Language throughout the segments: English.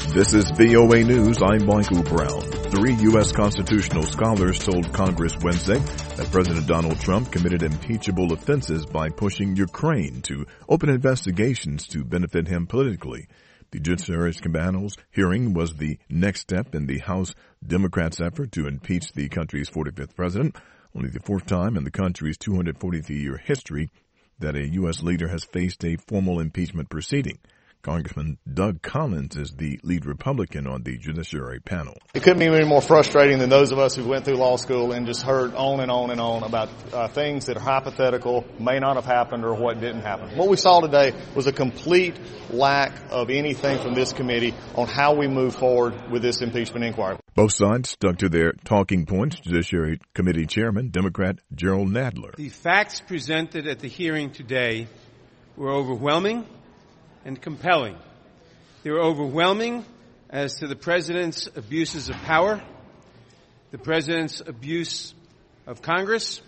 This is VOA News. I'm Michael Brown. 3 U.S. constitutional scholars told Congress Wednesday that President Donald Trump committed impeachable offenses by pushing Ukraine to open investigations to benefit him politically. The Judiciary Panel's hearing was the next step in the House Democrats' effort to impeach the country's 45th president, only the fourth time in the country's 243-year history that a U.S. leader has faced a formal impeachment proceeding. Congressman Doug Collins is the lead Republican on the Judiciary Panel. It couldn't be any more frustrating than those of us who went through law school and just heard on and on and on about things that are hypothetical, may not have happened, or what didn't happen. What we saw today was a complete lack of anything from this committee on how we move forward with this impeachment inquiry. Both sides stuck to their talking points. Judiciary Committee Chairman, Democrat Gerald Nadler. The facts presented at the hearing today were overwhelming and compelling. They were overwhelming as to the president's abuses of power, the president's abuse of Congress,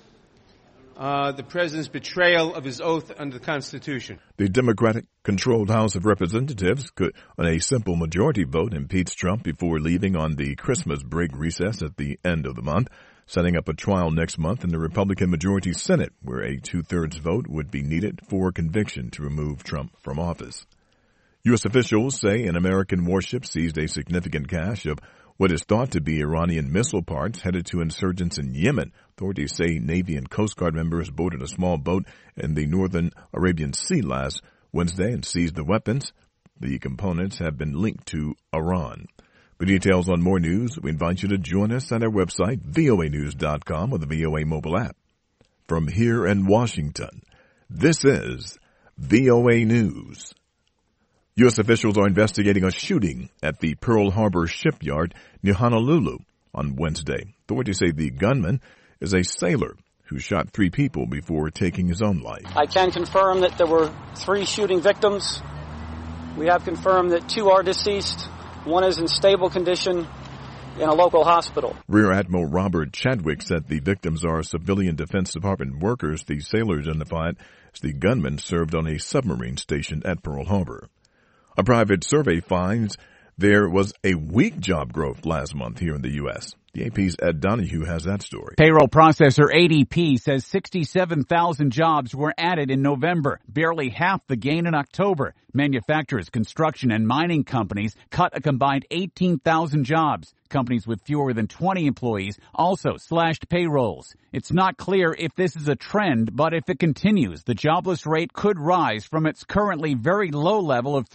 the president's betrayal of his oath under the Constitution. The Democratic-controlled House of Representatives could, on a simple majority vote, impeach Trump before leaving on the Christmas break recess at the end of the month, setting up a trial next month in the Republican-majority Senate, where a two-thirds vote would be needed for conviction to remove Trump from office. U.S. officials say an American warship seized a significant cache of what is thought to be Iranian missile parts headed to insurgents in Yemen. Authorities say Navy and Coast Guard members boarded a small boat in the northern Arabian Sea last Wednesday and seized the weapons. The components have been linked to Iran. For details on more news, we invite you to join us at our website, voanews.com, or the VOA mobile app. From here in Washington, this is VOA News. U.S. officials are investigating a shooting at the Pearl Harbor shipyard near Honolulu on Wednesday. Authorities say the gunman is a sailor who shot 3 people before taking his own life. I can confirm that there were 3 shooting victims. We have confirmed that 2 are deceased. 1 is in stable condition in a local hospital. Rear Admiral Robert Chadwick said the victims are civilian Defense Department workers. The sailor identified as the gunman served on a submarine stationed at Pearl Harbor. A private survey finds there was a weak job growth last month here in the U.S. The AP's Ed Donahue has that story. Payroll processor ADP says 67,000 jobs were added in November, barely half the gain in October. Manufacturers, construction, and mining companies cut a combined 18,000 jobs. Companies with fewer than 20 employees also slashed payrolls. It's not clear if this is a trend, but if it continues, the jobless rate could rise from its currently very low level of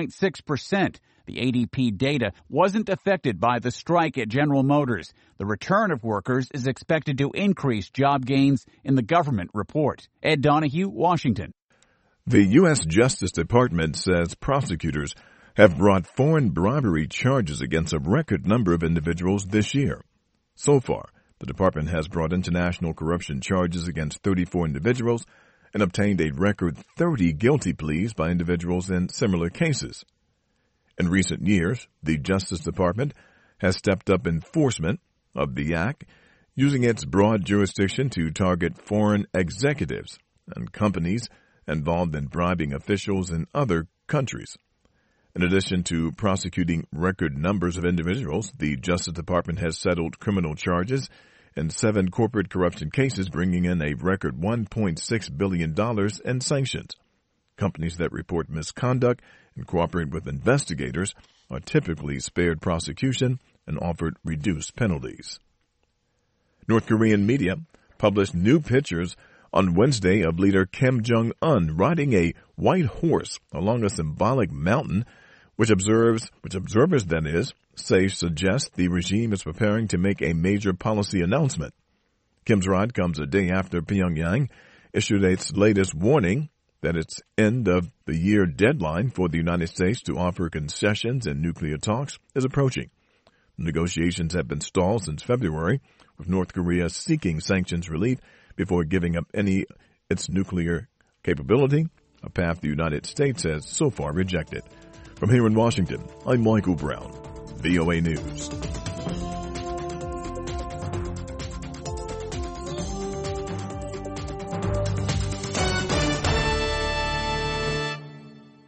3.6%. The ADP data wasn't affected by the strike at General Motors. The return of workers is expected to increase job gains in the government report. Ed Donahue, Washington. The U.S. Justice Department says prosecutors have brought foreign bribery charges against a record number of individuals this year. So far, the department has brought international corruption charges against 34 individuals and obtained a record 30 guilty pleas by individuals in similar cases. In recent years, the Justice Department has stepped up enforcement of the act, using its broad jurisdiction to target foreign executives and companies involved in bribing officials in other countries. In addition to prosecuting record numbers of individuals, the Justice Department has settled criminal charges in 7 corporate corruption cases, bringing in a record $1.6 billion in sanctions. Companies that report misconduct and cooperate with investigators are typically spared prosecution and offered reduced penalties. North Korean media published new pictures on Wednesday of leader Kim Jong-un riding a white horse along a symbolic mountain, which observers say suggests the regime is preparing to make a major policy announcement. Kim's ride comes a day after Pyongyang issued its latest warning that its end-of-the-year deadline for the United States to offer concessions in nuclear talks is approaching. Negotiations have been stalled since February, with North Korea seeking sanctions relief before giving up its nuclear capability, a path the United States has so far rejected. From here in Washington, I'm Michael Brown, VOA News.